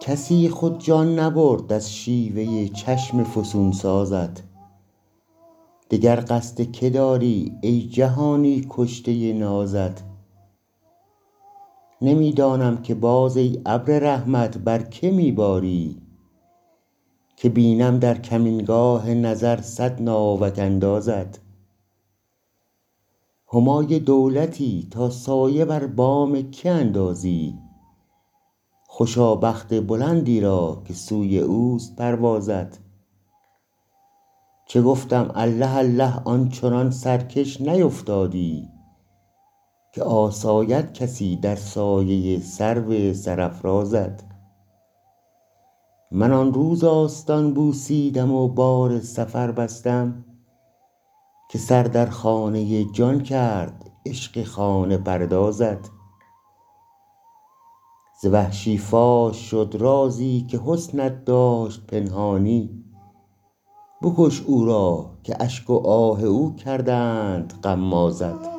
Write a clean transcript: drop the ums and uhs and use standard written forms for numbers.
کسی خود جان نبرد از شیوه چشم فسون سازت. دگر قصد که داری ای جهانی کشته نازت؟ نمی دانم که باز ای ابر رحمت بر که می باری، که بینم در کمینگاه نظر صد ناوک اندازت. همای دولتی تا سایه بر بام که اندازی، خوشا بخت بلندی را که سوی اوست پروازت. چه گفتم الله الله آنچنان سرکش نیفتادی، که آساید کسی در سایه سرو سرافرازت. من آن روز آستان بوسیدم و بار سفر بستم، که سر در خانه جان کرد عشق خانه پردازت. ز وحشی فاش شد رازی که حسنت داشت پنهانی، بکش او را که اشک و آه او کردند غمازت.